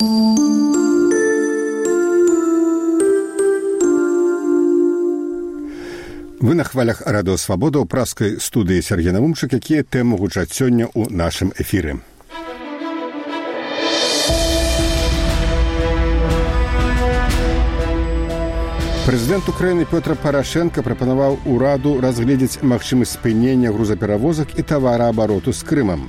Вы на хвалях радыё Свабода ў праскай студыі Сергей Навумчык, якія тэмы гучаць сёння ў нашым эфіры. Прэзідэнт Украіны Пётр Парашенка прапанаваў ураду разгледзець магчымасць спынення грузаперавозак і тавараабароту з Крымам.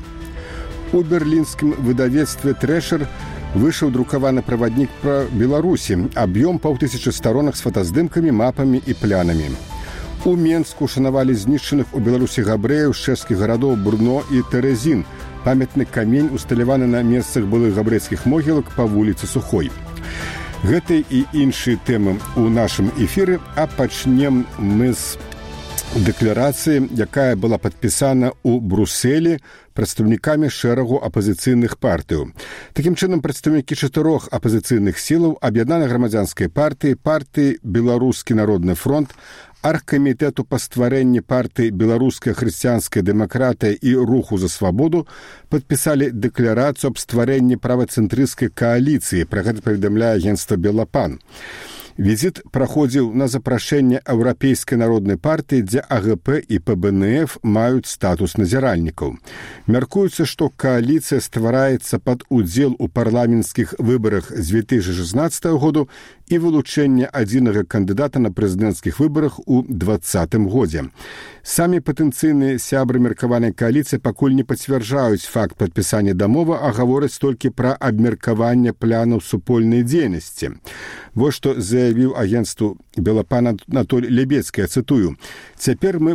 У берлінскім выдавецтве «Трэшер» выйшаў друкаваны праваднік пра Беларусі, аб'ём 5000 старонак з фотаздымкамі, мапамі і планамі. У Менску шанавалі знішчаных у Беларусі габрэяў з чэшскіх гарадоў Брно і Тэрэзін. Памятны камень усталяваны на месцах былых габрэйскіх могілак па вуліцы Сухой. Гэтыя і іншыя тэмы ў нашым эфіры, а пачнем мы з дэкларацыі, якая была падпісана ў Брусэлі прадстаўнікамі шэрагу апазіцыйных партыяў. Такім чынам, прадстаўнікі 4 апазіцыйных сілаў, Аб'яднанай грамадзянскай партыі, партыі Беларускі народны фронт, Аргкамітэту па стварэнні партыі Беларуская хрысціянская дэмакратыя і Руху за свабоду падпісалі дэкларацыю аб стварэнні правацэнтрысцкай кааліцыі. Пра гэта паведамляе агенцтва «Белапан». Візіт праходзіў на запрашэнне Еўрапейскай народнай партыі, дзе АГП і ПБНФ маюць статус назіральнікаў. Мяркуецца, што кааліцыя ствараецца пад удзел у парламенцкіх выбарах з 2016 году і вылучэнне адзінага кандыдата на прэзідэнцкіх выбарах у 2020 годзе. Самі патэнцыйныя сябры меркаванай кааліцыі пакуль не пацвярджаюць факт падпісання дамовы, а гавораць толькі пра абмеркаванне планаў супольнай дзейнасці. Вось што заявіў агенцтву «Белапан» Анатоль Лебецкі, я цытую: «Цяпер мы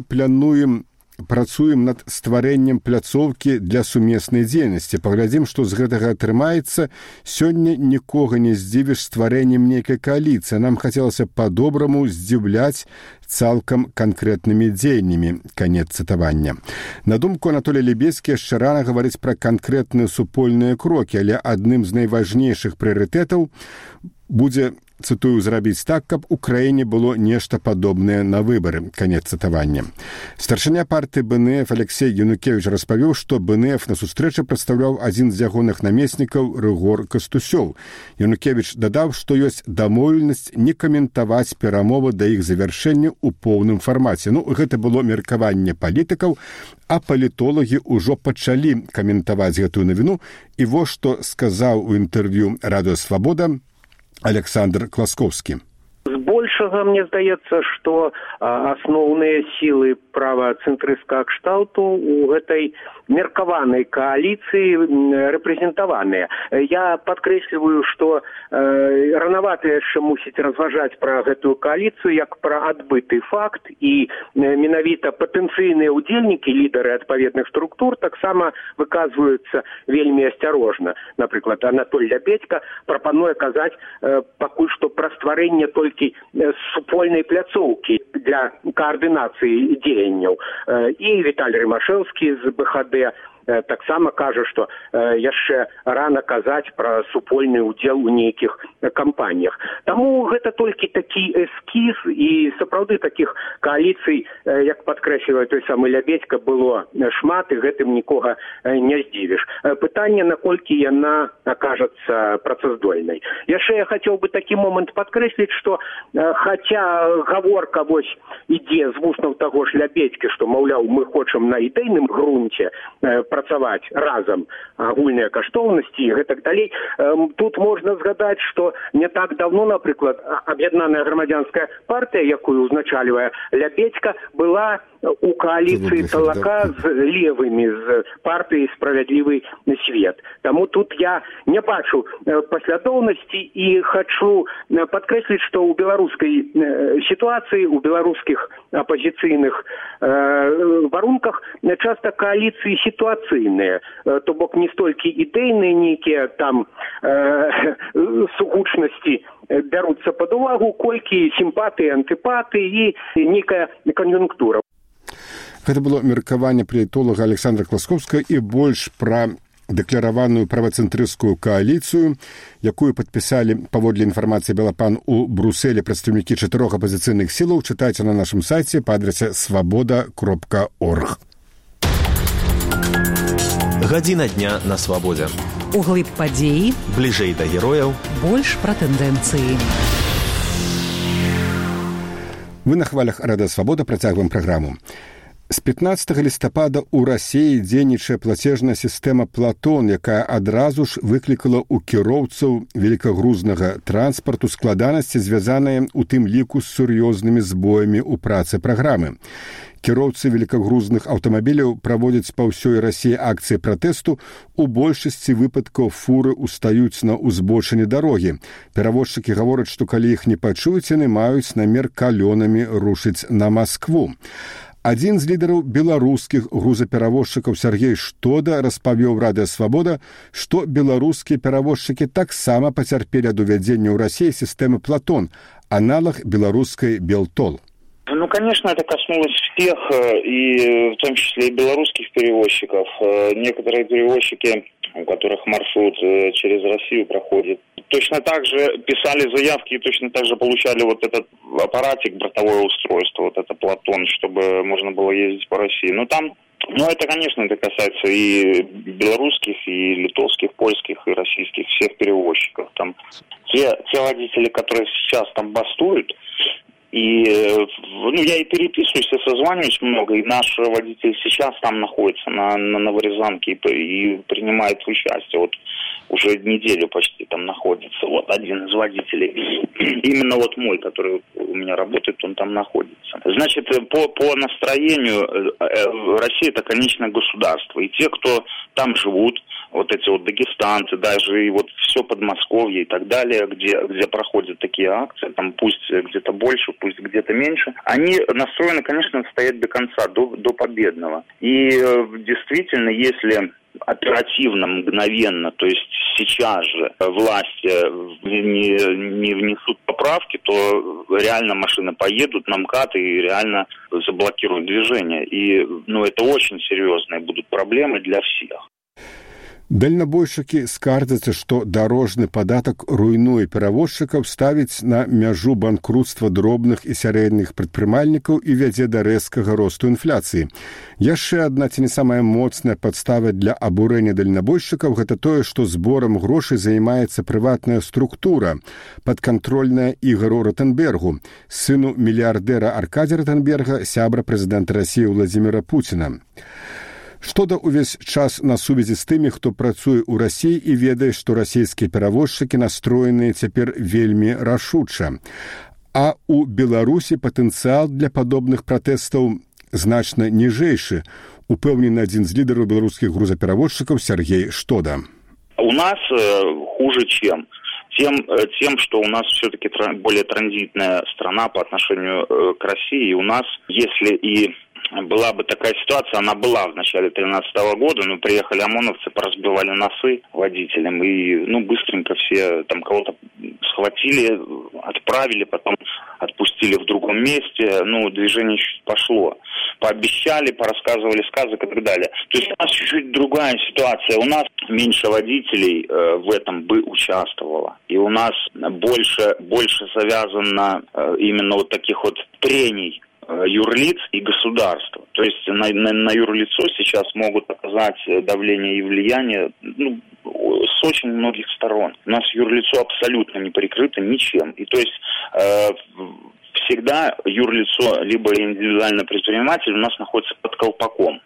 працуем над стварэннем пляцоўкі для сумеснай дзейнасці. Паглядзім, што з гэтага атрымаецца. Сёння нікога не здзівіш стварэннем нейкай кааліцыі. Нам хацелася па-добраму здзіўляць цалкам канкрэтнымі дзеяннямі». Канец цытавання. На думку Анатолія Лебецкі, яшчэ рана гаварыць пра канкрэтныя супольныя крокі, але адным з найважнейшых прыярытэтаў будзе, цытую, зрабіць так, каб у краіне было нешта падобнае на выбары. Канец цытавання. Старшыня партыі БНФ Алексей Янукевіч распавёў, што БНФ на сустрэчы прадстаўляў адзін з ягоных намеснікаў Рыгор Кастусёў. Янукевіч дадаў, што ёсць дамоўленасць не каментаваць перамовы да іх завяршэння ў поўным фармаце. Гэта было меркаванне палітыкаў, а палітолагі ўжо пачалі каментаваць гэтую навіну. І вось што сказаў у інтэрв'ю радыё Свабода Александр Класкоўскі. Збольшага, мне здаецца, што асноўныя сілы правацэнтрысцкага кшталту у гэтай меркаванай кааліцыі рэпрэзентаваныя. Я падкрэсліваю, што ранавата яшчэ мусіць разважаць пра гэтую кааліцыю як пра адбыты факт, і менавіта патэнцыйныя ўдзельнікі, лідары адпаведных структур таксама выказваюцца вельмі асцярожна. Напрыклад, Анатоль Лебецька прапануе казаць пакуль што пра стварэнне толькі супольнай пляцоўкі для каардынацыі дзеянняў. І Віталій Рымашэўскі з БХД таксама кажа, што яшчэ рана казаць пра супольны ўдзел у нейкіх кампаніях. Таму гэта толькі такі эскіз, і сапраўды такіх кааліцый, як падкрэслівае той самы Лебедзька, было шмат, і гэтым нікога не здзівіш. Пытанне, наколькі яна акажацца працаздольнай. Яшчэ я хацеў бы такі момант падкрэсліць, што хаця гаворка вось ідзе з вуснаў таго ж Лебедзькі, што, маўляў, мы хочам на ідэйным грунце працаваць разам, агульныя каштоўнасці і гэтак далей. Тут можна згадаць, што не так давно, напрыклад, Аб'яднаная грамадзянская партыя, якую узначальвае Лебедзька, была у кааліцыі Талака з левымі, з партыяй «Справядлівы свет». Таму тут я не бачу паслядоўнасці і хачу падкрэсліць, што ў беларускай сітуацыі, у беларускіх апазіцыйных варунках часта кааліцыі сітуацыйныя, то бок не столькі ідэйныя нейкія там сугучнасці бяруцца пад увагу, колькі сімпатыі, антыпатыі і нейкая кан'юнктура. Гэта было меркаванне палітолага Александра Класкоўскага і больш пра дэклараваную правацэнтрысцкую кааліцыю, якую падпісалі, паводле інфармацыі Белапан, у Брусэлі прадстаўнікі 4 апазіцыйных сілаў. Чытайце на нашым сайце па адрасе свабода.орг. Гадзіна дня на свабодзе. Углыб падзеі, бліжэй да герояў, больш пра тэндэнцыі. Вы на хвалях Радыё Свабода працягваем праграму. З 15 лістапада ў Расіі дзейнічае плацежная сістэма «Платон», якая адразу ж выклікала ў кіроўцаў великагрузнага транспарту складанасці, звязаныя ў тым ліку з сур'ёзнымі збоямі ў працы праграмы. Кіроўцы великагрузных аўтамабіляў праводзяць па ўсёй Расіі акцыі пратэсту. У большасці выпадкаў фуры ўстаюць на ўзбочыне дарогі. Перавозчыкі гавораць, што калі іх не пачуюць, яны маюць намер калёнамі рушыць на Маскву. Адзін з лідараў беларускіх грузаперавозчыкаў Сергей Штода распавёў Радыё Свабода, што беларускія перавозчыкі таксама пацярпелі ад увядзення ў Расіі сістэмы «Платон», аналаг беларускай «Белтол». Ну, конечно, это коснулось всех, и в том числе и белорусских перевозчиков. Некоторые перевозчики, у которых маршрут через Россию проходит, точно так же писали заявки и точно так же получали вот этот аппаратик, бортовое устройство, вот это «Платон», чтобы можно было ездить по России. Это, конечно, это касается и белорусских, и литовских, польских, и российских, всех перевозчиков. Там те водители, которые сейчас там бастуют, и я и переписываюсь, и созваниваюсь много, и наш водитель сейчас там находится на Новорязанке и принимает участие. Вот уже неделю почти там находится. Вот один из водителей, именно вот мой, который у меня работает, он там находится. Значит, по настроению Россия — это конечное государство. И те, кто там живут, вот эти вот дагестанцы, даже и вот все Подмосковье и так далее, где проходят такие акции, там пусть где-то больше, пусть где-то меньше, они настроены, конечно, стоять до конца, до победного. И действительно, если оперативно, мгновенно, то есть сейчас же власти не внесут поправки, то реально машины поедут на МКАД и реально заблокируют движение. И это очень серьезные будут проблемы для всех. Дальнабойшчыкі скардзяцца, што дарожны падатак руйнуе перавозчыкаў, ставіць на мяжу банкрутства дробных і сярэдніх прадпрымальнікаў і вядзе да рэзкага росту інфляцыі. Яшчэ адна ці не самая моцная падстава для абурэння дальнабойшчыкаў – гэта тое, што зборам грошай займаецца прыватная структура, падкантрольная Ігару Ротенбергу, сыну мільярдэра Аркадзія Ротенберга, сябра прэзідэнта Расіі Владзіміра Пуціна. Штода ўвесь час на сувязі з тымі, хто працуе ў Расіі і ведае, што расійскія перавозчыкі настроеныя цяпер вельмі рашуча. А ў Беларусі патэнцыял для падобных пратэстаў значна ніжэйшы, упэўнены адзін з лідараў беларускіх грузаперавозчыкаў Сергей Штода. У нас хуже чем? Тем, что у нас все-таки более транзитная страна по отношению к России. У нас, если и была бы такая ситуация, она была в начале 2013 года, но приехали ОМОНовцы, поразбивали носы водителям, и быстренько все там кого-то схватили, отправили, потом отпустили в другом месте, движение чуть пошло. Пообещали, порассказывали сказок и так далее. То есть у нас чуть-чуть другая ситуация. У нас меньше водителей в этом бы участвовало. И у нас больше завязано именно вот таких вот трений юрлиц и государства. То есть на юрлицо сейчас могут оказать давление и влияние с очень многих сторон. У нас юрлицо абсолютно не прикрыто ничем. И то есть всегда юрлицо либо индивидуальный предприниматель у нас находится под колпаком.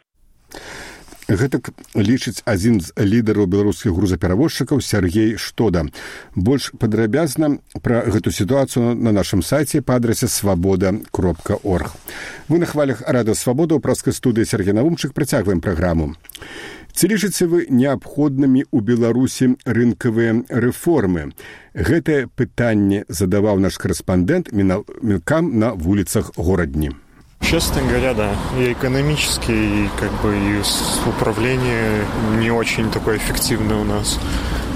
Гэтак лічыць адзін з лідараў беларускіх грузаперавозчыкаў Сергей Штода. Больш падрабязна пра гэту сітуацыю на нашым сайце па адрасе свабода.орг. Вы на хвалях Радыё Свабода, ў праскай студыі Сергей Навумчык, працягваем праграму. Ці лічыце вы неабходнымі ў Беларусі рынкавыя рэформы? Гэтае пытанне задаваў наш корэспандэнт мелкам на вуліцах горадні. Честно говоря, да. И экономически, и и управление не очень такое эффективное у нас.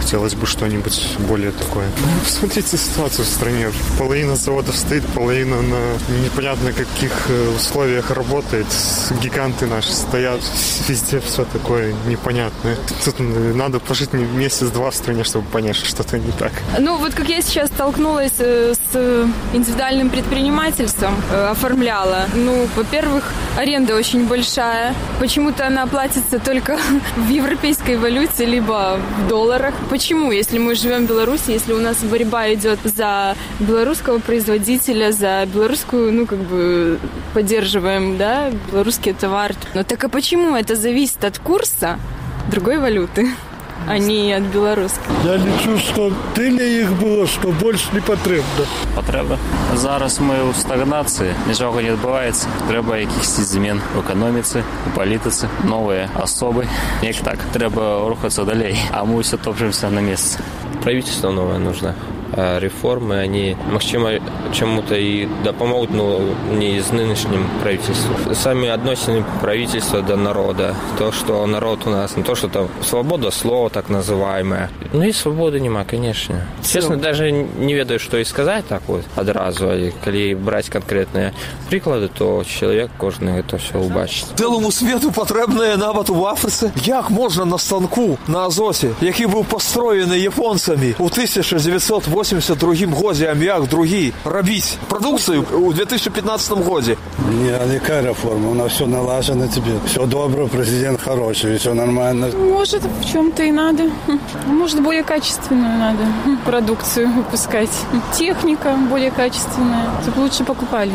хотелось бы что-нибудь более такое. Посмотрите ситуацию в стране. Половина заводов стоит, половина на непонятно каких условиях работает. Гиганты наши стоят. Везде все такое непонятное. Тут надо пожить месяц-два в стране, чтобы понять, что что-то не так. Ну, вот как я сейчас столкнулась с индивидуальным предпринимательством, оформляла. Ну, во-первых, аренда очень большая. Почему-то она платится только в европейской валюте, либо в долларах. Почему? Если мы живем в Беларуси, если у нас борьба идет за белорусского производителя, за белорусскую, ну, как бы, поддерживаем, да, белорусский товар. Но так а почему это зависит от курса другой валюты, а не от белорусской? Я лічу, що тyle їх було, що більше не потрібно. Потреба. Зараз ми у стагнації, нічого не відбувається. Треба якихось змін в економіці, у політиці, нові особи. Як так? Треба рухатися далі, а ми все топчемося на місці. Правительство новое нужно. Реформы, они, максимум, чему-то и помогут, но не из нынешним правительством. Сами относины правительства до народа. То, что народ у нас, не то, что там свобода слова так называемая. Ну и свободы нема, конечно. Честно, даже не ведаю, что и сказать так вот одразу. Если брать конкретные приклади, то человек кожен это все убачить. Цілому світу потрібне навіть в Африці. Як можна на станку на Азоті, який був построєний японцями у 1982 году, аміак другий, робити продукцію у 2015 году? Ні, яка реформа? У нас все налажено тебе. Все добре, президент хороший, все нормально. Может, в чем-то и надо. Может, более качественную надо продукцию выпускать. Техника более качественная, чтобы лучше покупали.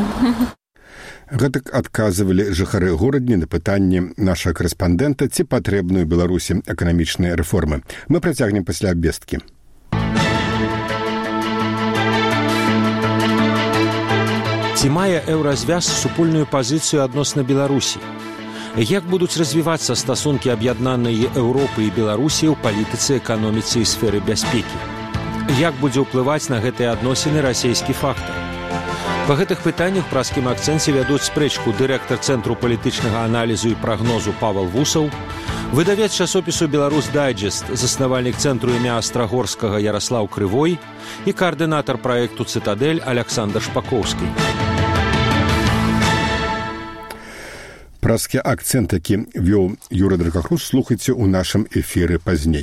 Гэтак адказвалі жыхары горадні на пытанне нашага корэспандэнта, ці патрэбныя Беларусі эканамічныя рэформы. Мы працягнем пасля абвесткі. Ці мае еўразвяз супольную пазіцыю адносна Беларусі? Як будуць развівацца стасункі аб'яднанай Еўропы і Беларусі ў палітыцы, эканоміцы і сферы бяспекі? Як будзе ўплываць на гэтыя адносіны расійскі фактар? Па гэтых пытаннях праскім акцэнце вядуць спрэчку дырэктар Цэнтру палітычнага аналізу і прагнозу Павел Вусаў, выдавец часопісу «Беларус Дайджест», заснавальнік Цэнтру імя Астрагорскага Яраслаў Крывой і каардынатар праекту «Цытадэль» Аляксандр Шпакоўскі. Праскі акцэнт, які вёў Юра Дракахрус, слухайце ў нашым эфіры пазней.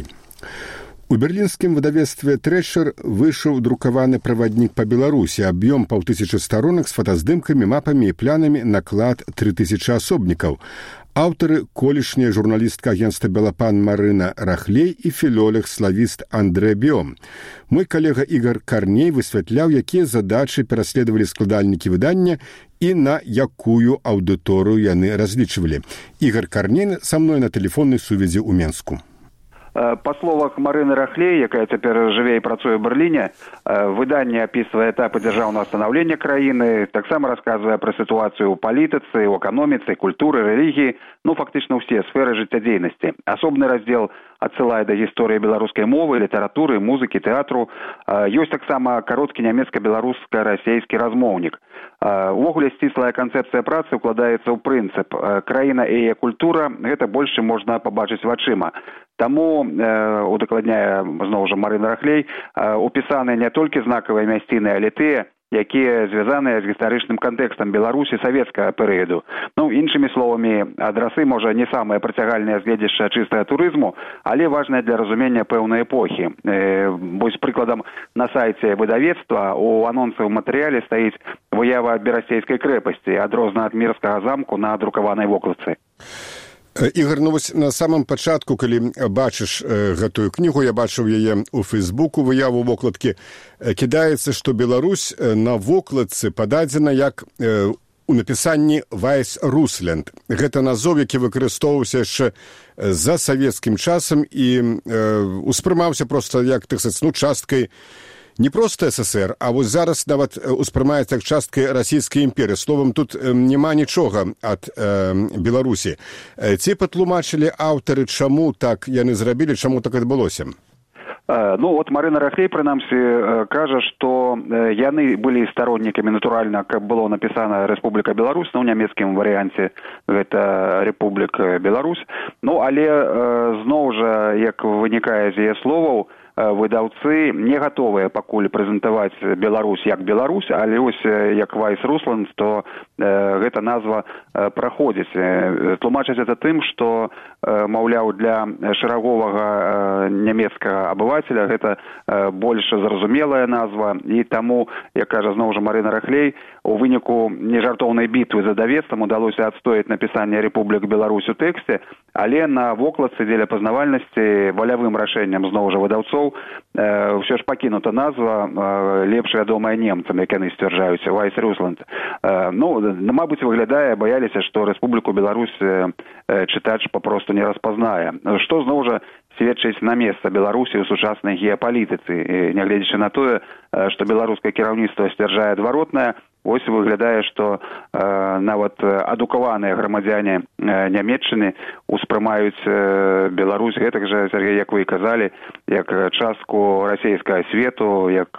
У берлінскім выдавецтве «Трэшер» выйшаў друкаваны праваднік па Беларусі, аб'ём 5000 старонак з фотаздымкамі, мапамі і планамі, наклад 3000 асобнікаў. Аўтары – колішняя журналістка агенцтва «Белапан» Марына Рахлей і філолог-славіст Андрэ Біом. Мой калега Ігар Карней высвятляў, якія задачы пераследавалі складальнікі выдання і на якую аўдыторыю яны разлічвалі. Ігар Карней са мной на тэлефоннай сувязі ў Менску. Па словах Марыны Рахлей, якая цяпер жыве і працуе ў Берліне, выданне апісвае этапы дзяржаўнага станаўлення краіны, таксама расказвае пра сітуацыю ў палітыцы, у эканоміцы, культуры, рэлігіі, ну, фактычна ўсе сферы жыццядзейнасці. Асобны раздзел адсылае да гісторыі беларускай мовы, літаратуры, музыкі, тэатру. Ёсць таксама кароткі нямецка-беларуска-расейскі размоўнік. Увогуле сціслая канцэпцыя працы укладаецца ў прынцып. Краіна і яе культура – гэта больш, чым можна пабачыць вачыма. Таму, удакладняе зноў жа Марына Рахлей, упісаныя не толькі знакавыя мясціны, але тыя, якія звязаныя з гістарычным кантэкстам Беларусі савецкага перыяду. Ну, іншымі словамі, адрасы, можа, не самыя прыцягальныя гледзяча чыстага турызму, але важныя для разумення пэўнай эпохі. Вось прыкладам, на сайце выдавецтва у анонсавым матэрыяле стаіць выява берасцейскай крэпасці, адрозна ад мірскага замку на друкаванай вокладцы. Ігор, ну вось на самым пачатку, калі бачыш гэтую кнігу, я бачыў яе ў Фейсбуку, выяву вокладкі, кідаецца, што Беларусь на вокладцы пададзена як у напісанні «Вайс Русленд». Гэта назоў, які выкарыстоўваўся яшчэ за савецкім часам і успрымаўся проста як, так сказаць, ну, часткай не проста СССР, а вось зараз нават успрымаецца як часткай расійскай імперыі. Словам, тут няма нічога ад Беларусі. Ці патлумачылі аўтары, чаму так яны зрабілі, чаму так адбылося? Ну, вот Марына Рахлей, прынамсі, кажа, што яны былі староннікамі, натуральна, каб было напісана Рэспубліка Беларусь, ну, ў нямецкім варыянце гэта Рэпубліка Беларусь. Ну, але зноў жа, як вынікае з яе словаў, выдаўцы не гатовыя пакуль прэзентаваць Беларусь як Беларусь, але ось як Вайс Русланд, то гэта назва праходзіць. Тлумачаць это тым, што, маўляў, для шараговага нямецкага абывателя гэта больш зразумелая назва, і таму, як кажа зноў жа Марына Рахлей, у выніку нежартоўнай бітвы за даведствам удалося адстояць напісанне Рэпублік Беларусь у тэксце, але на вокладцы дзеля пазнавальнасці валявым рашэннем зноў жа выдаўцоў ўсё ж пакінута назва, лепш вядомая немцам, як яны сцвярджаюць, Вайс Русланд. Мабыць, выглядае, бояліся, што Рэспубліку Беларусь чытач папросту не распазнае. Што зноў жа сведчыць на месца Беларусі ў сучаснай геапалітыцы. Нягледзячы на тое, што беларускае кіраўніцтва сцвярджае адваротнае, ось выглядае, што нават адукаваныя грамадзяне Нямецчыны успрымаюць Беларусь гэтак жа, Сергей, як вы і казалі, як частку расійскага свету, як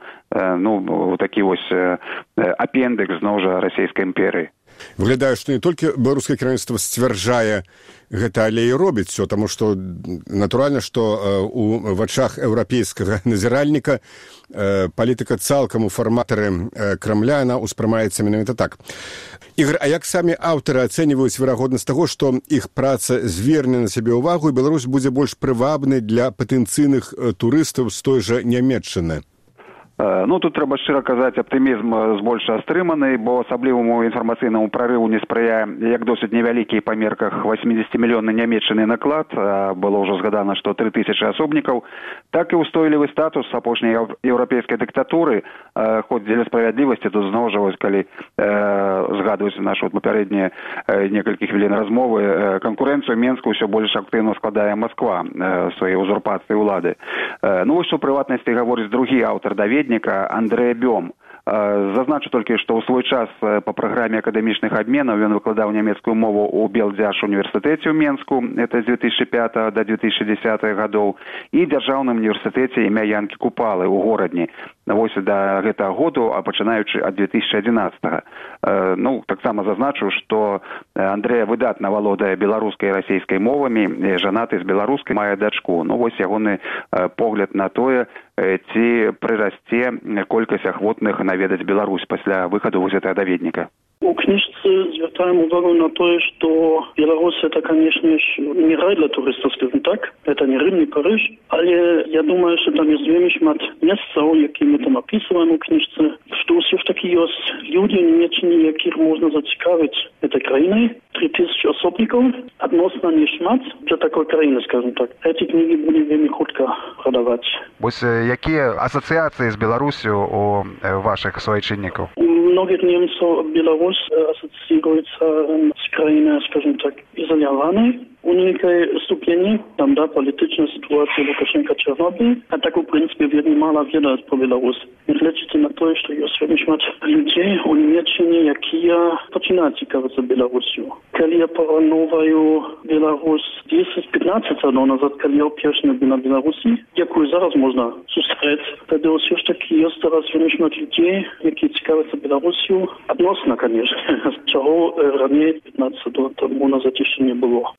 такі вось апендыкс зноў жа расійскай імперыі. Выглядае, што не толькі беларускае кіраўніцтва сцвярджае гэта, але і робіць все, таму што натуральна, што у вачах еўрапейскага назіральніка палітыка цалкам у фарматары Крамля, яна ўспрымаецца менавіта так. Ігор, а як самі аўтары ацэньваюць верагоднасць таго, што іх праца зверне на сябе ўвагу і Беларусь будзе больш прывабнай для патэнцыйных турыстаў з той жа Нямецчыны? Тут трэба шчыра казаць, аптымізм збольша стрыманы, бо асабліваму інфармацыйнаму прарыву не спрыяе як досыць невялікі па мерках 80-мільённы нямецчыны наклад, было ўжо згадана, што 3000 асобнікаў, так і ўстойлівы статус апошняй еўрапейскай дыктатуры, хоць дзеля справядлівасці, тут зноў жа, калі згадваюць нашу папярэднія некалькі хвілін размовы, канкурэнцыю Менску ўсё больш актыўна складае Масква сваёй узурпацыі ўлады. Вось у прыватнасці гаворыць другі аўтар даведніка Андрэй Бём. Зазначу толькі, што ў свой час па праграме акадэмічных абменаў ён выкладаў нямецкую мову ў Белдзяш універсітэце ў Менску, это з 2005 до 2010 гадоў, і дзяржаўным універсітэце імя Янкі Купалы ў горадні. Вось да гэтага году, а пачынаючы ад 2011. Таксама зазначу, што Андрэй выдатна валодае беларускай і расійскай мовамі, жанаты з беларускай, мае дачку. Вось ягоны погляд на тое, ці прырасце колькасць ахвотных наведаць Беларусь пасля выхаду вось гэтага даведніка. У книжцы звертаем увагу на то, что Беларусь это, конечно, не рай для туристов, скажем так. Это не Рим, не Париж. Але я думаю, что там есть вельми шмат месцаў, які мы там описываем у книжцы, что все ж таки есть люди в Німеччині, яких можно зацікавить этой краиной. 3000 особников, относно не шмат для такой краины, скажем так. Эти книги будем вельми хутка продавать. Вось якія асоциации с Беларусью у ваших суайчыннікаў? Многих немцев Беларусь ассоциируется с краиной, скажем так, изолированной. У некой ступени, там, политичная ситуация Лукашенко-Чернобыль, а так, в принципе, вельми мало ведают про Беларусь. Не глядите на то, что есть вельми шмат людей у Німеччині, які починають цікавитися Беларусью. Коли я порівнюю Беларусь 10-15 років назад, коли я вперше був на Беларусі, яку зараз можна зустріти, тоді все ж таки є зараз вельми шмат людей, які цікавляться Беларусью. Відносно, звісно, чого раніше 15 років тому назад ще не було.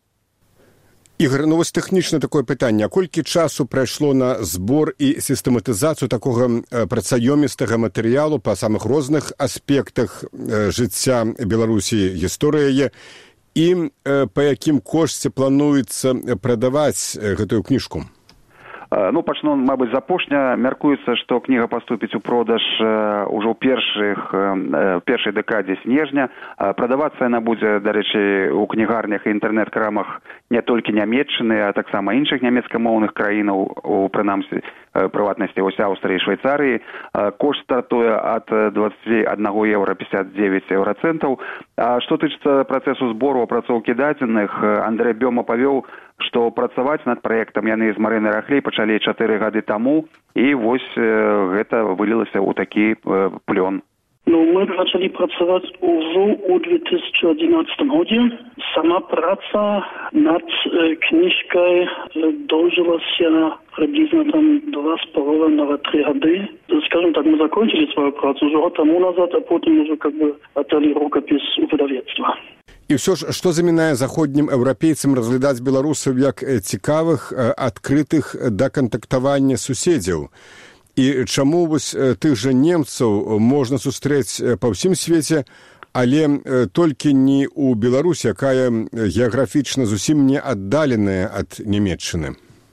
Ігор, вось тэхнічна такое пытанне. А колькі часу прайшло на збор і сістэматызацыю такога працаёмістага матэрыялу па самых розных аспектах жыцця Беларусі, гісторыі, і па якім кошце плануецца прадаваць гэтую кніжку? Пачну, мабыць, з апошня. Мяркуецца, што кніга паступіць у продаж ужо ў першай дэкадзе снежня. Прадавацца яна будзе, дарэчы, у кнігарнях і інтэрнэт-крамах не толькі Нямецчыны, а таксама іншых нямецкамоўных краінаў, у прынамсі прыватнасці вось Аўстрыі і Швейцарыі. Кошт стартуе ад 21 еўра 59 еўрацэнтаў. А што тычыцца працэсу збору апрацоўкі дадзеных, Андрэй Бём апавёў, што працаваць над праектам яны з Марынай Рахлей пачалі 4 гады таму, і вось гэта вылілася ў такі плён. Мы пачалі працаваць ужо ў 2011 годзе. Сама праца над кніжкай доўжылася приблизно там 2,5 на 3 гады. З скажем так, мы закончили свою працу уже год тому назад, а потом уже как бы отдали рукопись у выдавецтва. І все ж, што замінае заходнім еўрапейцам разглядаць беларусаў як цікавых, адкрытых да кантактавання суседзяў? І чаму вось тых жа немцаў можна сустрэць па ўсім свеце, але толькі не ў Беларусі, якая геаграфічна зусім не аддаленая ад Нямецчыны?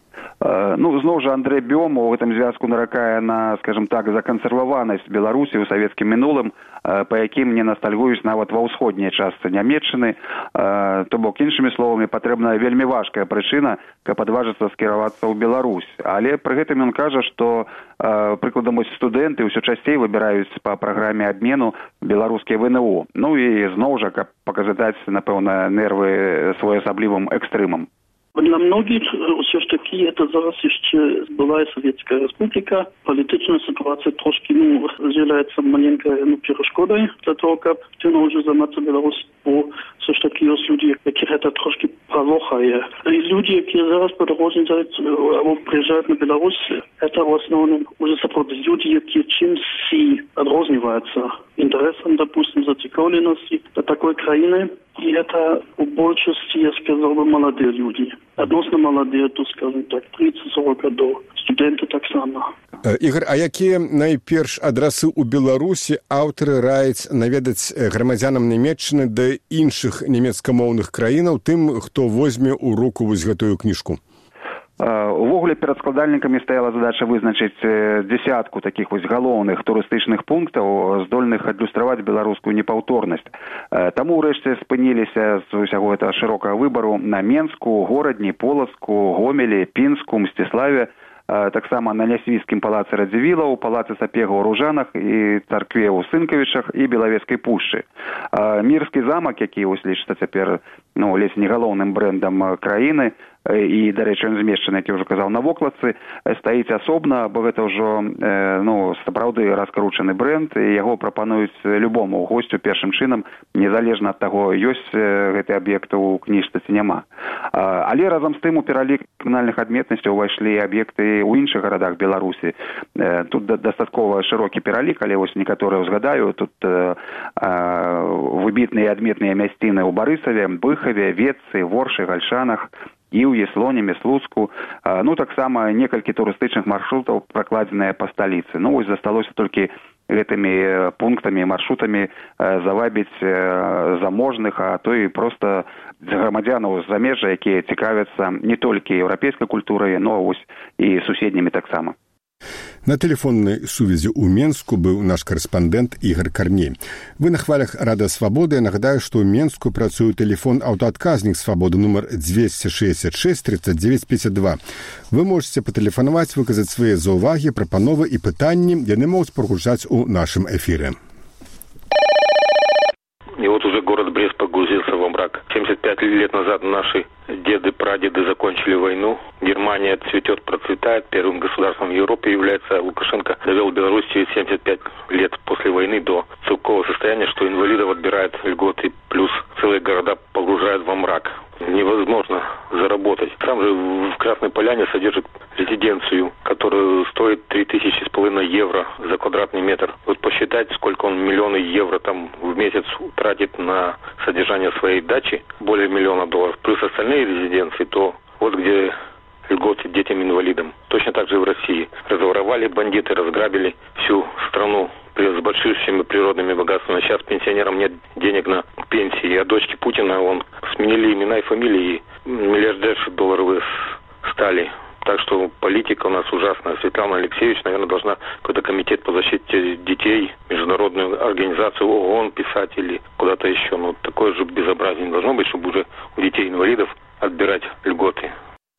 Ну, зноў жа Андрэй Бём у гэтым звязку наракае на, скажем так, закансерваванасць Беларусі ў савецкім мінулым, па якім не настальгуюць нават ва ўсходняй частцы Нямецчыны. То бок, іншымі словамі, патрэбна вельмі важкая прычына, каб адважыцца скіравацца ў Беларусь. Але пры гэтым ён кажа, што, прыкладам, студэнты ўсё часцей выбіраюць па праграме абмену беларускія ВНУ. Ну і зноў жа, каб паказаць, напэўна, нервы своеасаблівым экстрэмам. Для многих все ж таки это зараз еще была Советская Республика. Политичная ситуация трошки является маленькой перешкодой для того, как уже заниматься Беларусь, бо все ж таки есть люди, яких это трошки полохає. И люди, которые зараз подорожничают, приезжают на Беларусь, это в основном уже люди, которые чем-то отрозниваются интересом, допустим, зацикленности до такой краины. И это в большинстве, я сказал бы, молодые люди. Относно молодые, то, скажем так, 30-40 годов. Студенты так само. Ігор, а якія найперш адрасы ў Беларусі аўтары раяць наведаць грамадзянам Нямецчыны да іншых нямецкамоўных краінаў тым, хто возьме ў руку вось гэтую кніжку? Увогуле перад складальнікамі стаяла задача вызначыць дзесятку такіх вось галоўных турыстычных пунктаў, здольных адлюстраваць беларускую непаўторнасць. Таму ўрэшце спыніліся з усяго гэтага шырокага выбару на Менску, Горадні, Полацку, Гомелі, Пінску, Мсціславе, таксама на Лясвійскім палацы Радзівілаў, палацы Сапега ў Ружанах і царкве ў Сынкавічах і Белавецкай пушчы. Мірскі замак, які вось лічыцца цяпер ледзь не галоўным брэндам краіны, і, дарэчы, ён змешчаны, як я ўжо казаў, на Вокладцы, стаіць асобна, бо гэта ўжо сапраўды раскручаны брэнд, і яго прапануюць любому госцю першым чынам, незалежна ад таго, ёсць гэты аб'ект у кніжцы ці няма. Але разам з тым у пералік камунальных адметнасцяў увайшлі аб'екты ў іншых гарадах Беларусі. Тут дастаткова шырокі пералік, але вось некаторыя ўзгадаю. Тут выбітныя адметныя мясціны ў Барысаве, Быхаве, Ветцы, Воршы, Гальшанах, і ў Еслоне, Слуцку. Таксама некалькі турыстычных маршрутаў пракладзеныя па сталіцы. Вось засталося толькі гэтымі пунктамі, маршрутамі завабіць заможных, а то і проста грамадзянаў з замежжа, якія цікавяцца не толькі еўрапейскай культурай, но вось і суседнімі таксама. На тэлефоннай сувязі ў Менску быў наш карэспандэнт Ігор Карней. Вы на хвалях Радыё Свабоды. Я нагадаю, што ў Менску працуе тэлефон аўтаадказнік Свабоды нумар 266 39 52. Вы можете патэлефанаваць, выказаць свае заўвагі, прапановы і пытанні. Яны могуць прагучаць у нашым эфіры. И вот уже город Брест погрузился во мрак. 75 лет назад наши деды-прадеды закончили войну. Германия цветет, процветает. Первым государством в Европе является. Лукашенко довел Беларусь через 75 лет после войны до целкового состояния, что инвалидов отбирают льготы, плюс целые города погружают во мрак. Невозможно заработать. Сам же в Красной Поляне содержит резиденцию, которая стоит 3500 евро за квадратный метр. Вот посчитать, сколько он миллионы евро там в месяц тратит на содержание своей дачи, более $1 миллиона, плюс остальные резиденции, то вот где льготы детям-инвалидам. Точно так же и в России. Разворовали бандиты, разграбили всю страну с большими природными богатствами. Сейчас пенсионерам нет денег на пенсии. А дочки Путина, сменили имена и фамилии, и миллиардерши долларовые стали. Так что политика у нас ужасная. Светлана Алексеевич, наверное, должна какой-то комитет по защите детей, международную организацию ООН писать или куда-то еще. Такое же безобразие не должно быть, чтобы уже у детей-инвалидов отбирать льготы.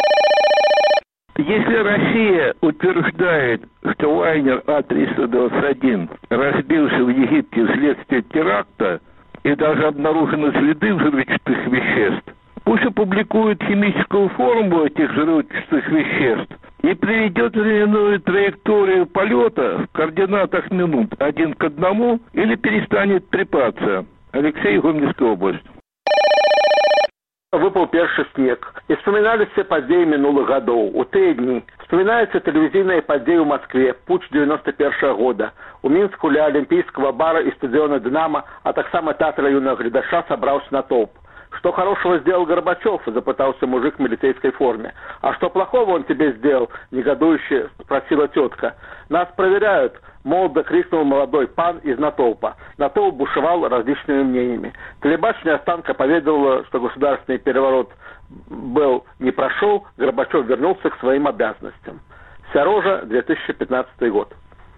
Если Россия утверждает, что лайнер А-321 разбился в Египте вследствие теракта и даже обнаружены следы взрывчатых веществ, пусть опубликует химическую формулу этих взрывчатых веществ и приведет временную траекторию полета в координатах минут 1 к 1 или перестанет трепаться. Алексей, Гомельская область. выпал першы снег. І вспоминаліся падзеі мінулых гадоў. У тыя дні вспоминаются тэлевізійныя падзеі ў Москве, путч 91 года. У Мінску ля Олімпійского бара і стадиона «Динамо», а таксама театра юного глядача собрался натоўп. «Что хорошего сделал Горбачев?» – запытался мужик в милицейской форме. «А что плохого он тебе сделал?» – негодующе спросила тетка. «Нас проверяют», – молодо крикнул молодой пан из натоўпа. Натоўп бушевал различными мнениями. Телебачение Останка поведало, что государственный переворот не прошел, Горбачев вернулся к своим обязанностям. Сярожа, 2015 год.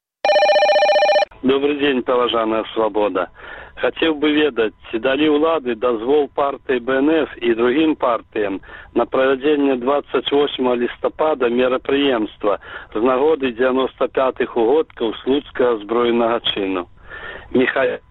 Добрый день, паважаная свобода. Хотел бы ведать, дали улады дозвол партии БНФ и другим партиям на проведение 28 листопада мероприемства з нагоды 95-х угодков Слуцкого збройного чину. Михаил.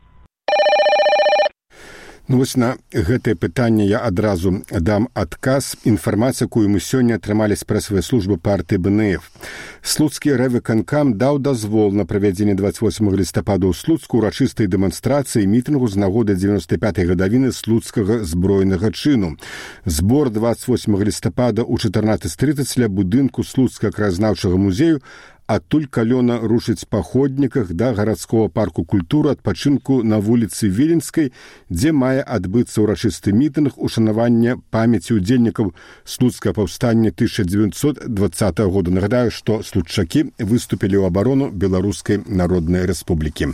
Ну вось на гэтае пытанне я адразу дам адказ. Інфармацыя, якую мы сёння атрымалі з прэсавай службы партыі БНФ. Слуцкі райвыканкам даў дазвол на правядзенне 28 лістапада ў Слуцку урачыстай дэманстрацыі мітынгу з нагоды 95-й гадавіны слуцкага збройнага чыну. Збор 28 лістапада ў 14:30 ля будынку Слуцкага краязнаўчага музею, адтуль калёна рушыць па ходніках да гарадскога парку культуры адпачынку на вуліцы Віленскай, дзе мае адбыцца ўрачысты мітынг ушанавання памяці ўдзельнікаў Слуцкага паўстання 1920 года. Нагадаю, што слуцчакі выступілі ў абарону Беларускай Народнай Рэспублікі.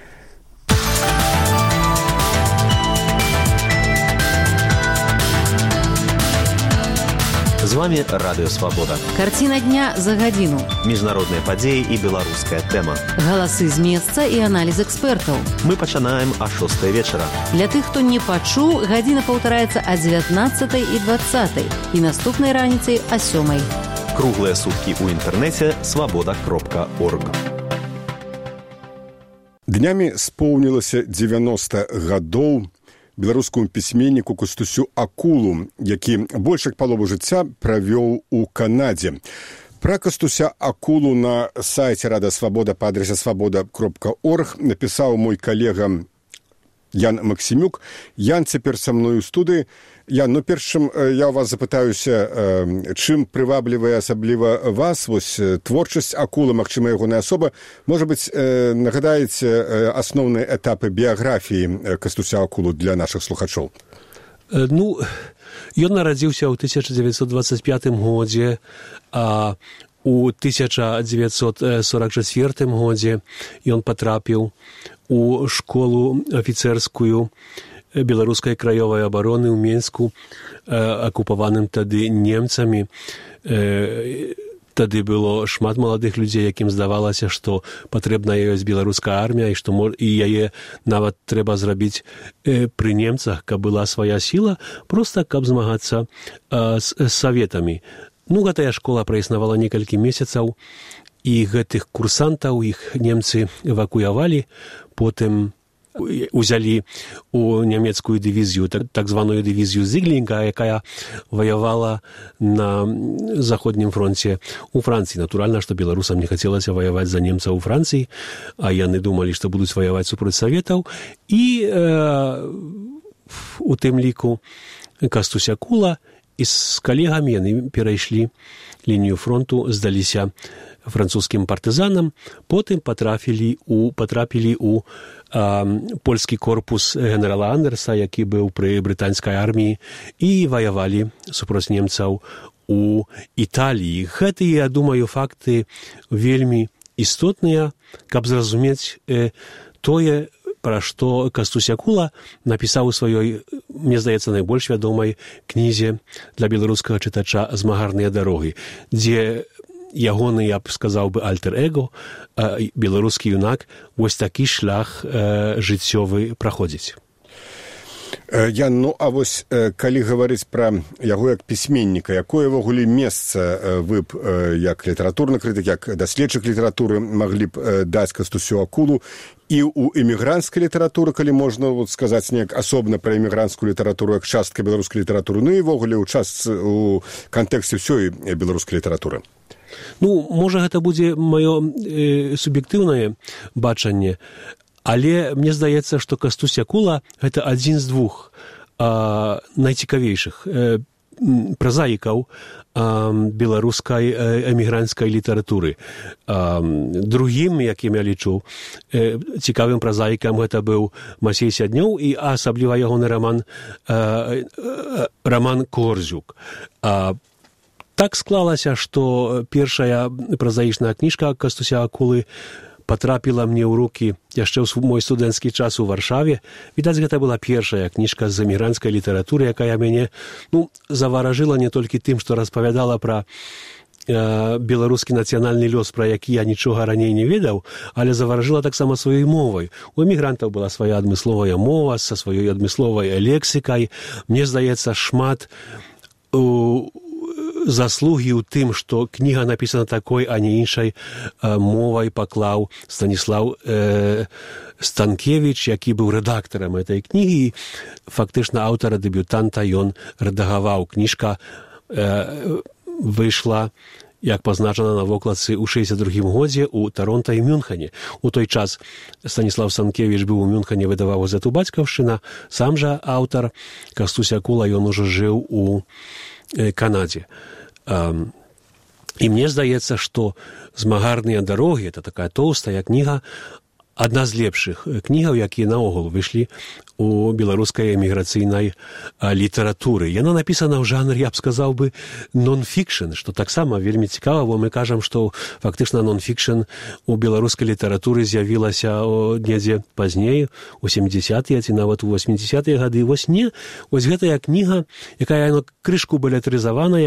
З вами Радыё Свабода. Карціна дня за гадзіну. Міжнародныя падзеі і беларуская тэма. Галасы з месца і аналіз экспертаў. Мы пачынаем о 6 вечара. Для тых, хто не пачуў, гадзіна паўтараецца о 19 і 20 і наступнай раніцай о 7. Круглыя суткі ў інтэрнэце свабода.орг. Днямі споўнілася 90 гадоў беларускаму пісьменніку Костусю Акулу, які больш як палову жыцця правёў у Канадзе. Пра Костуся Акулу на сайце Рада Свабода па адрасе свабода.орг напісаў мой калега Ян Максімюк. Ян цяпер са мною ў студыі. Ян, першым я ў вас запытаюся, чым прываблівае асабліва вас вось творчасць Акулы, магчыма, ягоная асоба. Можа быць, нагадаеце асноўныя этапы біяграфіі Костуся Акулу для нашых слухачоў? Ён нарадзіўся ў 1925 годзе, а у 1944 годзе ён патрапіў у школу афіцэрскую беларускай краёвай абароны ў Менску, акупаваным тады немцамі. Тады было шмат маладых людзей, якім здавалася, што патрэбная ёсць беларуская армія і яе нават трэба зрабіць пры немцах, каб была свая сіла, проста каб змагацца з саветамі. Гэтая школа праіснавала некалькі месяцаў, і гэтых курсантаў іх немцы эвакуявалі, потым узялі у нямецкую дывізію, так званую дывізію Зіглінга, якая ваявала на заходнім фронце у Францыі. Натуральна, што беларусам не хацелася ваяваць за немцаў у Францыі, а яны думалі, што будуць ваяваць супроць саветаў. І у тым ліку Костусь Акула і з калегамі яны перайшлі лінію фронту, здаліся французскім партызанам, потым патрапілі ў польскі корпус генерала Андерса, які быў пры брытанскай арміі, і ваявалі супроць немцаў у Італіі. Гэтыя, я думаю, факты вельмі істотныя, каб зразумець тое, пра што Костусь Акула напісаў у сваёй, мне здаецца, найбольш вядомай кнізе для беларускага чытача «Змагарныя дарогі», дзе ягоны, я б сказаў бы, альтер-эго, беларускі юнак, вось такі шлях жыццёвы праходзіць. Ян, а вось калі гаварыць пра яго як пісьменніка, якое ўвогуле месца вы б як літаратурны крытык, як даследчык літаратуры маглі б даць Костусю Акулу і ў эмігранцкай літаратуры, калі можна сказаць неяк асобна пра эмігранцкую літаратуру як частка беларускай літаратуры, і ўвогуле у кантэксце ўсёй беларускай літаратуры? Можа, гэта будзе маё суб'ектыўнае бачанне, але мне здаецца, што Костусь Акула – гэта адзін з двух найцікавейшых празаікаў беларускай эмігранцкай літаратуры. Другім, якім я лічу, цікавым празаікам гэта быў Масей Сяднёў і асабліва ягоны раман Корзюк. Так склалася, што першая празаічная кніжка Кастуся Акулы патрапіла мне ў рукі яшчэ ў мой студэнцкі час у Варшаве. Відаць, гэта была першая кніжка з эмігранцкай літаратуры, якая мяне заваражыла не толькі тым, што распавядала пра беларускі нацыянальны лёс, пра які я нічога раней не ведаў, але заваражыла таксама сваёй мовай. У эмігрантаў была свая адмысловая мова са сваёй адмысловай лексікай. Мне здаецца, шмат заслугі ў тым, што кніга напісана такой, а не іншай мовай паклаў Станіслаў Станкевіч, які быў рэдактарам этой кнігі. Фактычна аўтара-дэбютанта ён рэдагаваў. Кніжка выйшла, як пазначана на вокладцы, ў 62-м годзе ў Таронта і Мюнхене. У той час Станіслаў Станкевіч быў у Мюнхене, выдаваў газету «Бацькаўшчына». Сам жа аўтар Кастусь Акула, ён ужо жыў у Канадзе. І мне здаецца, што «Змагарныя дарогі» — это такая тоўстая кніга, адна з лепшых кнігаў, якія наогул выйшлі у беларускай эміграцыйнай літаратуры. Яна напісана ў жанры, я б сказаў бы, нон-фікшн, што таксама вельмі цікава, бо мы кажам, што фактычна нон-фікшн у беларускай літаратуры з'явілася недзе пазней, у 70-е ці нават у 80-е гады. Вось гэтая кніга, якая крышку балетрызаваная,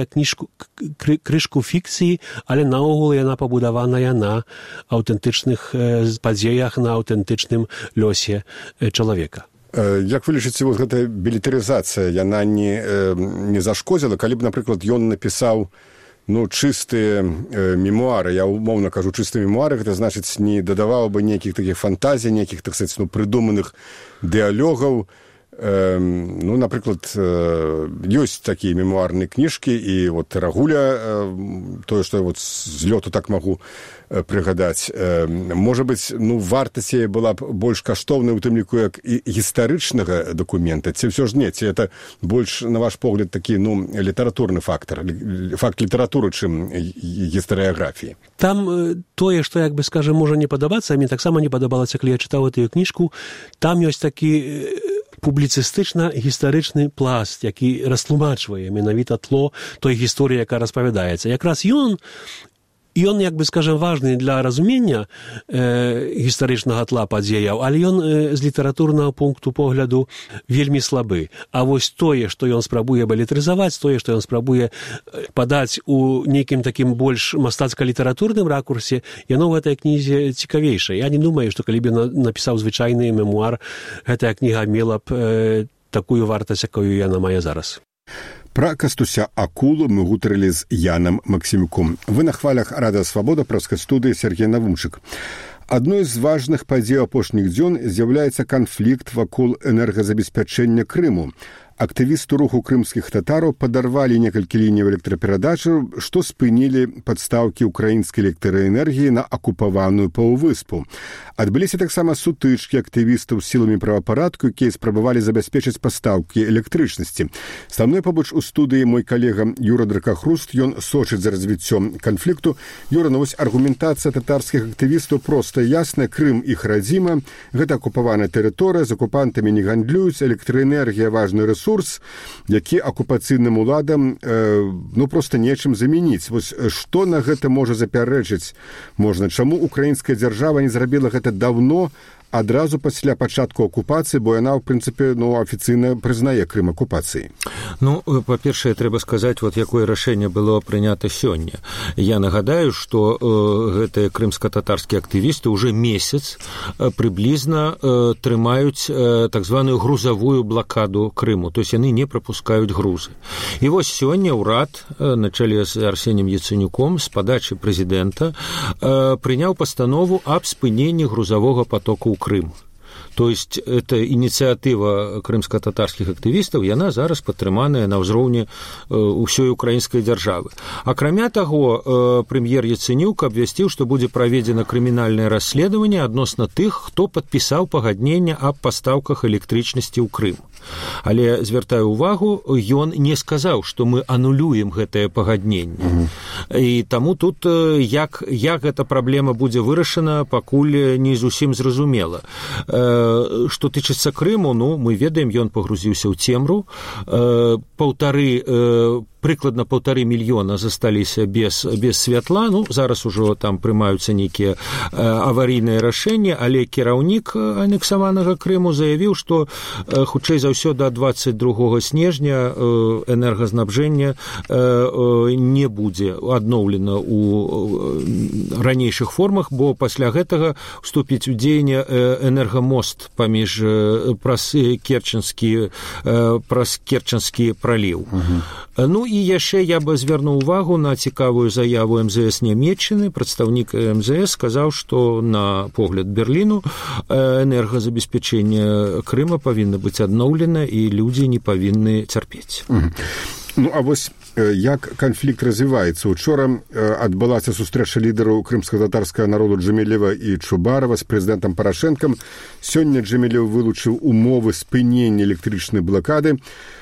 крышку фікцыі, але наогул яна пабудаваная на аўтэнтычных падзеях, на аўтэнтычным лёсе чалавека. Як вы лічыце, вот гэтая билетарызацыя, яна не зашкодзіла, калі б, напрыклад, ён напісаў чыстыя мемуары, я умоўна кажу чыстыя мемуары, гэта значыць не дадаваў бы нейкіх такіх фантазій, нейкіх, так сказаць, прыдуманых дыялогаў. Напрыклад, ёсць такія мемуарныя кніжкі, і вот Рагуля, тое, што я з лёту так магу прыгадаць, можа быць, вартасць яе была б больш каштоўнай у тым ліку як і гістарычнага дакумента, ці ўсё ж не, ці это больш, на ваш погляд, такі літаратурны факт літаратуры, чым гістарыяграфіі? Там тое, што, як бы скажам, можа не падабацца, а мне таксама не падабалася, калі я чытаў гэтую кніжку, там ёсць такі публіцыстычна-гістарычны пласт, які растлумачвае менавіта тло той гісторыі, якая распавядаецца. Якраз ён, як бы скажам, важны для разумення гістарычнага тла падзеяў, але ён з літаратурнага пункту погляду вельмі слабы. А вось тое, што ён спрабуе балетрызаваць, тое, што ён спрабуе падаць у нейкім такім больш мастацка-літаратурным ракурсе, яно ў гэтай кнізе цікавейшае. Я не думаю, што калі б напісаў звычайны мемуар, гэтая кніга мела б такую вартасць, якую яна мае зараз. Пра Кастуся Акулу мы гутарылі з Янам Максімюком. Вы на хвалях Радыё Свабода, праскай студыі Сергей Навумчык. Адной з важных падзей апошніх дзён з'яўляецца канфлікт вакол энергазабеспячэння Крыму. Актывісты руху крымскіх татараў падарвалі некалькі лініяў электраперадачаў, што спынілі падстаўкі ўкраінскай электраэнергіі на акупаваную паўвыспу. Адбыліся таксама сутычкі актывістаў з сіламі правапарадку, якія спрабавалі забяспечыць пастаўкі электрычнасці. Са мной побач у студыі мой калега Юра Дракахруст, ён сочыць за развіццём канфлікту. Юра, вось аргументацыя татарскіх актывістаў проста ясная. Крым іх радзіма, гэта акупаваная тэрыторыя, з акупантамі не гандлююць, электраэнергія важны рэсурс, які акупацыйным уладам проста нечым замяніць. Вось што на гэта можа запярэчыць можна? Чаму украінская дзяржава не зрабіла гэта даўно, адразу пасля пачатку акупацыі, бо яна, ў прынцыпе, афіцыйна прызнае Крым акупацыяй? Па-першае, трэба сказаць, якое рашэнне было прынята сёння. Я нагадаю, што гэтыя крымска-татарскія актывісты ўжо месяц прыблізна трымаюць так званую грузавую блакаду Крыму, то есть яны не прапускаюць грузы. І вось сёння ўрад на чале з Арсенем Яценюком з падачы прэзідэнта прыняў пастанову аб спыненні грузавога потоку ў Крым. То есть эта ініцыятыва крымска-татарскіх актывістаў, яна зараз падтрыманая на ўзроўні ўсёй украінскай дзяржавы. Акрамя таго, прэм'ер Яценюк абвясціў, што будзе праведзена крымінальнае расследаванне адносна тых, хто падпісаў пагадненне аб пастаўках электрычнасці ў Крым. Але, звяртаю ўвагу, ён не сказаў, што мы анулюем гэтае пагадненне. І таму тут, як эта праблема будзе вырашана, пакуль не зусім зразумела. Што тычыцца Крыму, мы ведаем, ён пагрузіўся ў цемру, прыкладна 1,5 мільёна засталіся без святла. Зараз ужо там прымаюцца нейкія аварыйныя рашэнні, але кіраўнік анексаванага Крыму заявіў, што хутчэй за ўсё да 22 снежня энергазнабжэнне не будзе адноўлена ў ранейшых формах, бо пасля гэтага вступіць у дзеянне энергамост праз Керченскі праліў. І яшчэ я бы звярнуў увагу на цікавую заяву МЗС Нямецчыны. Прадстаўнік МЗС сказаў, што на погляд Берліну энергазабеспячэнне Крыма павінна быць адноўлена і людзі не павінны цярпець. А вось як канфлікт развіваецца? Учора адбылася сустрэча лідараў крымска-татарскага народу Джемілева і Чубарова з прэзідэнтам Парашэнкам. Сёння Джемілеў вылучыў умовы спынення электрычнай блакады.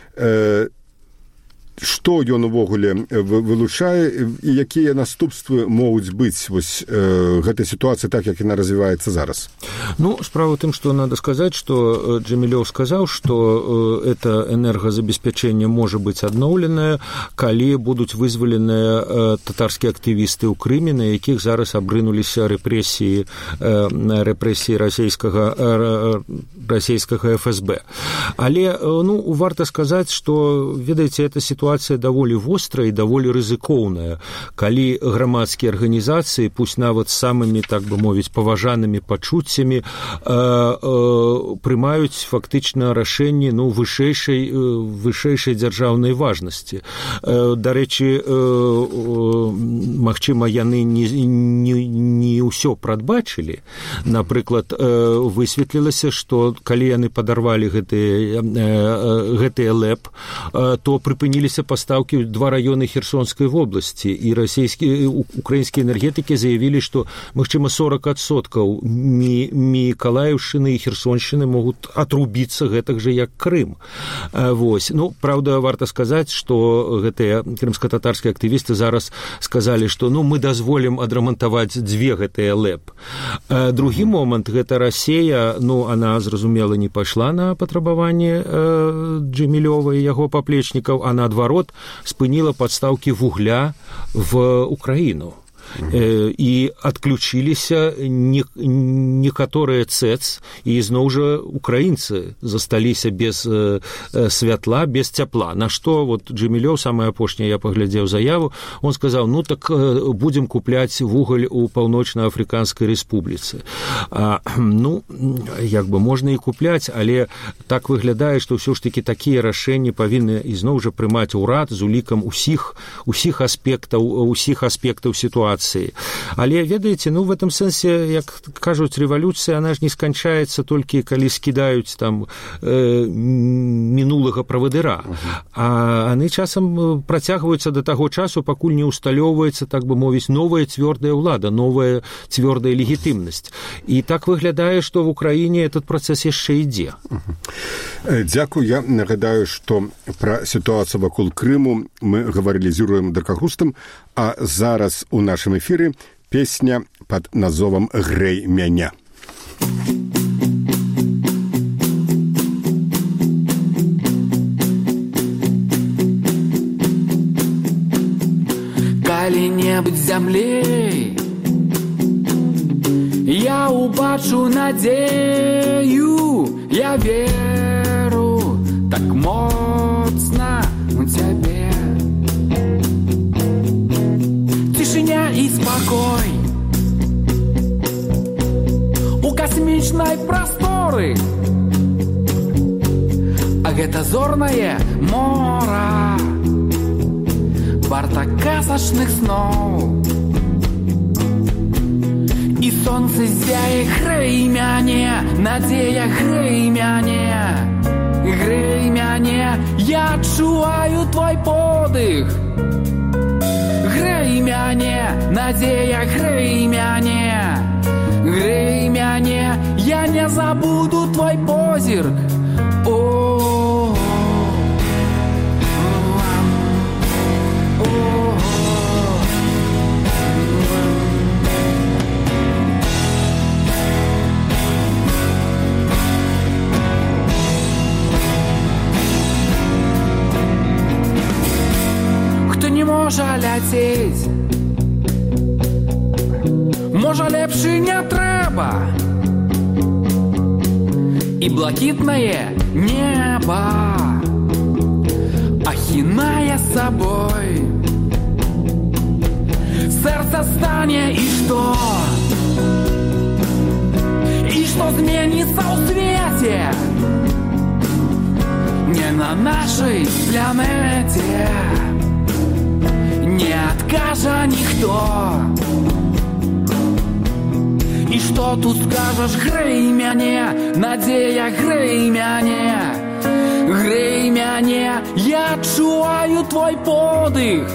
Што ён увогуле вылучае і якія наступствы могуць быць гэтай сітуацыі, так як яна развіваецца зараз? Справа ў тым, што надо сказаць, што Джемілеў сказаў, што это энергазабеспячэнне можа быць адноўленае, калі будуць вызваленыя татарскія актывісты ў Крыме, на якіх зараз абрынуліся рэпрэсіі расійскага ФСБ. Але варта сказаць, што, ведаеце, эта сітуацыя даволі вострая і даволі рызыкоўная, калі грамадскія арганізацыі, пусть нават самымі, так бы мовіць, паважанымі пачуццямі, прымаюць фактычна рашэнні вышэйшай дзяржаўнай важнасці. Дарэчы, магчыма, яны не ўсё прадбачылі. Напрыклад, высветлілася, што калі яны падарвалі гэты ЛЭП, то прыпыніліся пастаўкі ў 2 раёны Херсонскай вобласці, і украінскія энергетыкі заявілі, што, магчыма, 40% Мікалаеўшчыны і Херсоншчыны могуць атрубіцца гэтак жа, як Крым. Праўда, варта сказаць, што гэтыя крымска-татарскія актывісты зараз сказалі, што мы дазволім адрамантаваць 2 гэтыя ЛЭП. Другі момант, гэта Расія, она, зразумела, не пайшла на патрабаванне Джемілёва і яго паплечнікаў, а наадварот спыніла падстаўкі вугля в Украіну. І адключыліся некаторыя ЦЭЦ, і зноў жа украінцы засталіся без святла, без цяпла. На што Джемілёў, самае апошняе я паглядзеў заяву, он сказаў, так будзем купляць вугаль у Паўночна-Афрыканскай рэспубліцы. Як бы можна і купляць, але так выглядае, што ўсё ж такі такія рашэнні павінны ізноў жа прымаць урад з улікам усіх аспектаў сітуацыі. Але, ведаеце, в этом сэнсе, як кажуць, рэвалюцыя, она ж не сканчаецца толькі калі скідаюць там мінулага правадыра. А яны часам працягваюцца да таго часу, пакуль не ўсталёўваецца, так бы мовіць, новая цвёрдая ўлада, новая цвёрдая легітымнасць. І так выглядае, што в Украіне этот працэс яшчэ ідзе. Дзякую. Я нагадаю, што пра сітуацыю вакол Крыму мы гаварылі з Юрыем Даркагустам, а зараз у нашым эфіры песня пад назовам «Грэй мяня». Калі-небудзь зямлей я убачу надзею, я веру так моцна у цябе. Цішыня і спакой у касмічнай прасторы, а гэта зорнае мора варта казачных сноў. І сонце зяе, грэй мяне, надзея, грэй мяне, грэй мяне, я адчуваю твой подых. Грэй мяне, надзея, грэй мяне, грэй мяне, я не забуду твой позірк. О, можа ляцець. Можа лепшы не трэба. І блакітнае неба ахінае сабой. Сэрца стане і што? І што зменіцца ў свеце? Не на нашай планеце не адкажа ніхто. І што тут скажаш, грэй мяне, надзея, грэй мяне. Грэй мяне, я чую твой подых.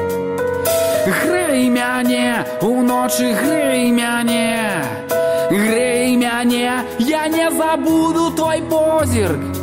Грэй мяне, уночы грэй мяне. Грэй мяне, я не забуду твой позірк.